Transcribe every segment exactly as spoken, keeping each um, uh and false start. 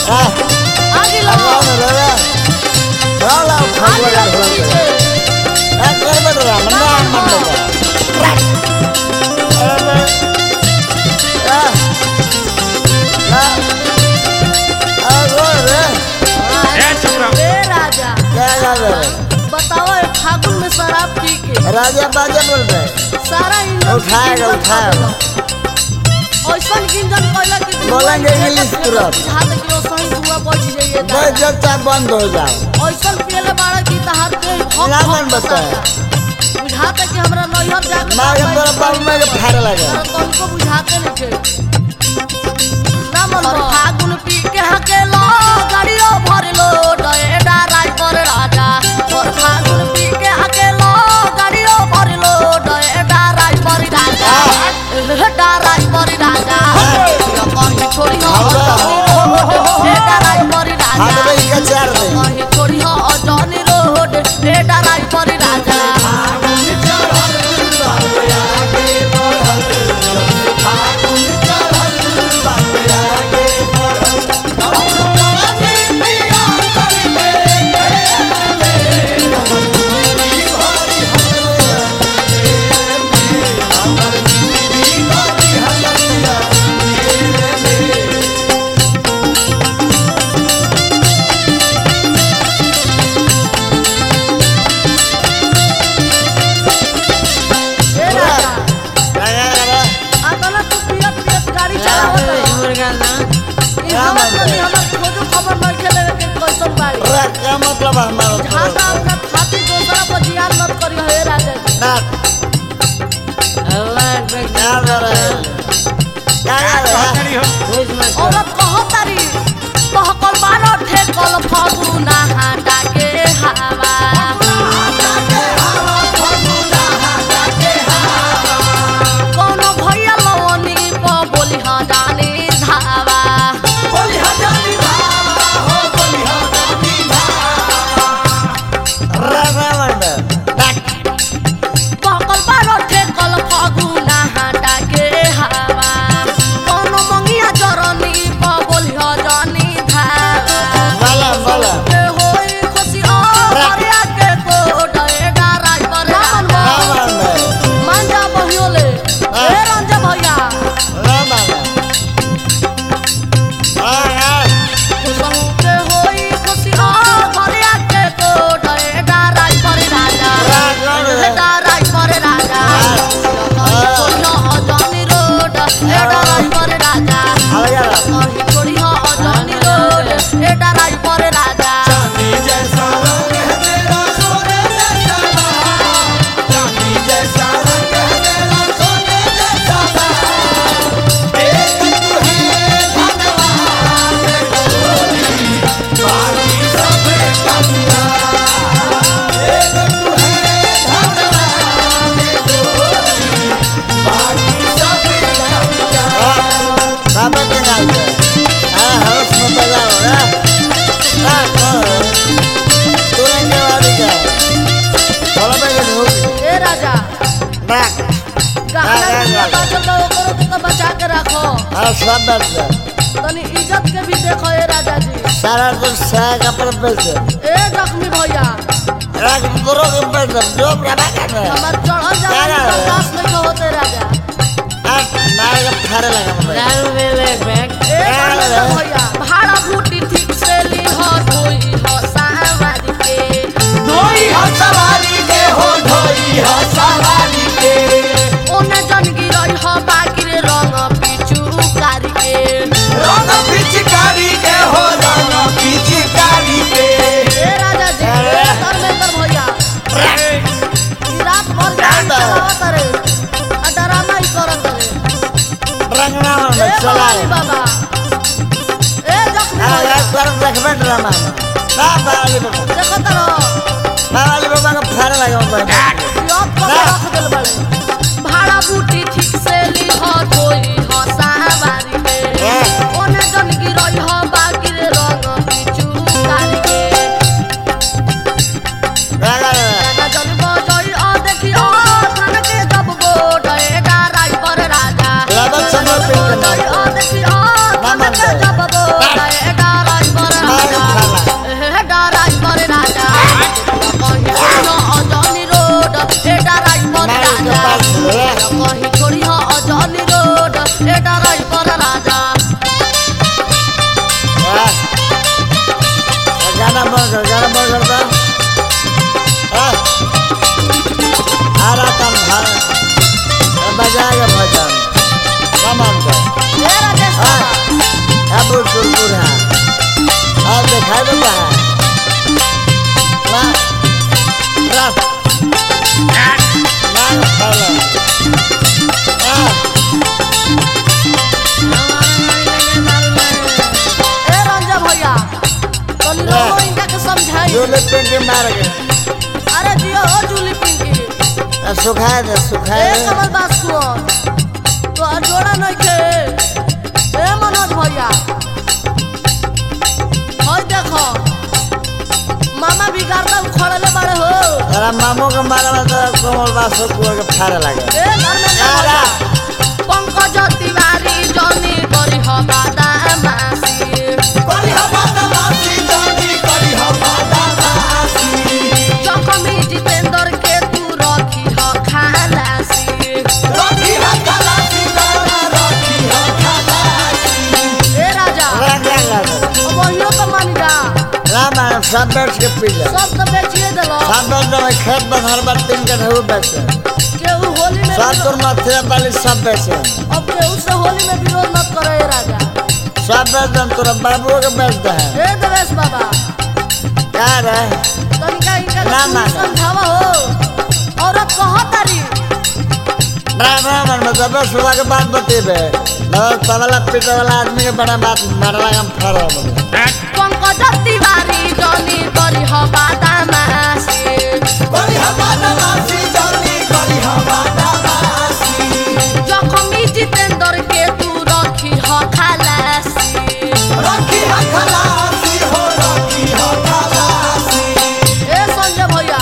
आगे लो Rola आगे लो पीछे Eh कर बेटा राम नाम मंडल Eh ना अगो रे ए चुप ए राजा क्या कर रहे बताओ ये फागुन में शराब पी के राजा बाजा बोल रहे सारा इंजन उठाएगा, उठाएगा। ऐसा इंजन कहला कि बोलेंगे इंग्लिश तुरंत। हाथ किलो सही धुआं बच जाइए बस जब तक बंद हो जाओ ऐसा पीले बाड़ा की तहार के हक ना हक मन बताया। बुझाता कि हमरा नैहर जाके मारे तोरा बाबू में फाड़ लगा तुमको बुझाते नहीं थे ना मन फागुन पी के हकेलो गाड़ियों भर लो डएडा राज पर राजा और फागुन पी के हकेलो गाड़ियों भर लो डएडा राज पर राजा डा राज पर राजा कहीं छोड़ी हो डा राज पर हाथ राजा में इका चार दे कहीं छोड़ी हो जॉनी रोड डा राज पर राजा ए राजा आतना तू पियत पियत गाड़ी चलावत है ई हमर नहीं हमर खोजो खबर नहीं खेले के कैसन बाड़ी क्या मतलब हमारा झाटा अपना खाती दूसरा पर ध्यान मत करियो हे राजा जी ना क्या कर रहे क्या कर रहे औरत कहो तारी कहकल बारो ठेकल फगुना हाटा के हवा कोनो भैया लवनी प बोली ह जानी धावा कहकल बारो ठेकल फगुना हाटा के हवा कोनो मंगिया जरनी प बोली ह जानी धावा वाला वाला के होई खुशी ओ हरिया के कोड एडा राज पर राजा मान जा बहियोले ए रंजा भैया खुशहु के होई खुशी ओ हरिया के कोड एडा राज पर राजा एडा राज पर राजा छोड़ियो अजानी रोड एडा राज पर राजा कहीं छोड़ियो अजानी रोड एडा राज पर राजा ए राजा गाना बाजल बा ओकरो के तो बचा के रखो तनी इज्जत के भी देखो ए राजा जी सारा कुछ साग पर बेच दे ए जख्मी भैया राग करो के बेच दे जो प्रभा कर हमर चढ़ल जाने बर्दाश्त नहीं होते राजा आप मार के फाड़े लगा ए रंजा भैया भाड़ा बूटी ठीक से ली हो कोई हो सावारी के ओने जनगी रही हो बाकी रे रंग पिचू कारी के ए राजा जी ए धर्मेंद्र भैया ई रात भर गाड़ी चलावत रे आ डरामा ही करत रे रंगना ए में चला भवानी बाबा ए जख्मी हां भैया यार कर देखबे ड्रामा ना बाली बाबा देखो तो बाली बाबा का फाड़े लगा बाबा याद कर रख दिल बड़े भाड़ा बूटी ठीक से ली हो कोई हो सावारी के ओने जनगी रही हो बाकी रे रंग पिचू कारी के रागा ना जन बजई आ देखी आ थान के जब गोड एडा राज पर राजा लागत समर्पित करना। आ देखी आ थान के जब गोड एडा राज बोल करता आ रहा था भाई बजाएगा भजन कमान को ए राजेश बाबा अब सुरपुर है अब दिखाई देता है ना ना ना चलो ए रंजा भैया तनी लोगों इनका के समझाई जो ले पेंट मार के अरे जियो हो जूली पिंकी सुखाए दे सुखाए ए दे कमल बास्कुओ तो जोड़ा नहीं के ए मनोज भैया होय देखो मामा भी गर्दा उखड़ले बड़े हो अरे मामू के मारा में तो कोमल बास को के फाड़े लगे ए घर में यारा पंकज तिवारी जनी करी हो बादा मासी करी हो बादा मासी जनी करी हो बादा मासी चकमी जितेंद्र के तू रखी हो खालासी रखी हो खालासी रखी हो खालासी ए राजा राजा राजा अब वहियो तो मान जा राम सब बैठ के पी जा सब तो बेचिए देलो सब बैठ में खेत में हर बार तीन के ढेउ बेचे केहू होली में सब तोर मथिया वाली सब बेचे अब केहू से होली में विरोध मत करे ए राजा सब बेच दम तोरा बाबू के बेच दे ए देवेश बाबा क्या रे तनिका इनका ना तू माने। समझावा हो औरत कह तारी ड्राइवर में जब सुबह के बाद बतेबे लोग तबला पीटे वाला आदमी के बड़ा बात मारला हम फरो पंकज तिवारी जनी करी हो बादा मासी करी हो बादा मासी जनी करी हो बादा मासी जखमी जितेंद्र के तू रखी हो खालासी रखी हो खलासी हो रखी हो खलासी ए संजय भैया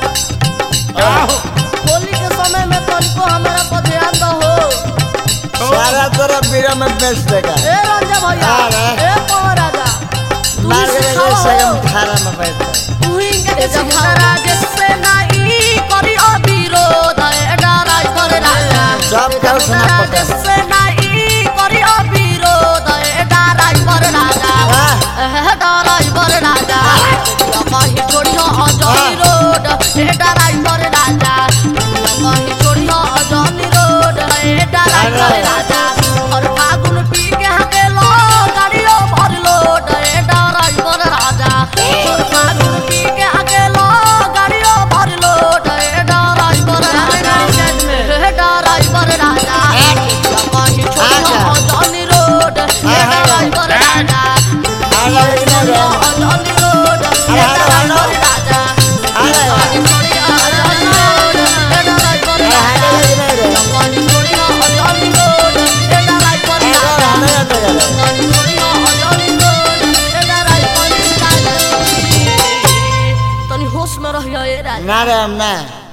होली के समय में तनिको हमारा पर ध्यान दो हो सारा तोरा बीरा में बेच देगा ए रंजा भैया अरे। ए पवन राजा तू मार के सिखावा जैसे हो। हम थारा में बैठ तू ही इनका के सिखावा राजेश से नहीं करी अविरोध ए डराई पर राजा सब का सुना पड़ता राजेश से नहीं करी अविरोध ए डराई पर राजा ए डराई पर राजा कहीं छोड़ियो अजनी रोड ए डराई पर राजा कहीं छोड़ियो अजनी रोड ए डराई पर राजा और फागुन पी के हके लो गाड़ियों भर लोड ए डराई पर राजा और फागुन पी के हके लो गाड़ियों भर लोड ए डराई पर राजा ए डराई पर राजा कहीं छोड़ियो अजनी रोड ए डराई पर राजा अजनी रोड ए डराई पर राजा कहीं छोड़ियो अजनी रोड ए डराई पर राजा कहीं छोड़ियो अजनी रोड ए डराई पर राजा तनी होश में रहियो ए राजा ना रे हम ना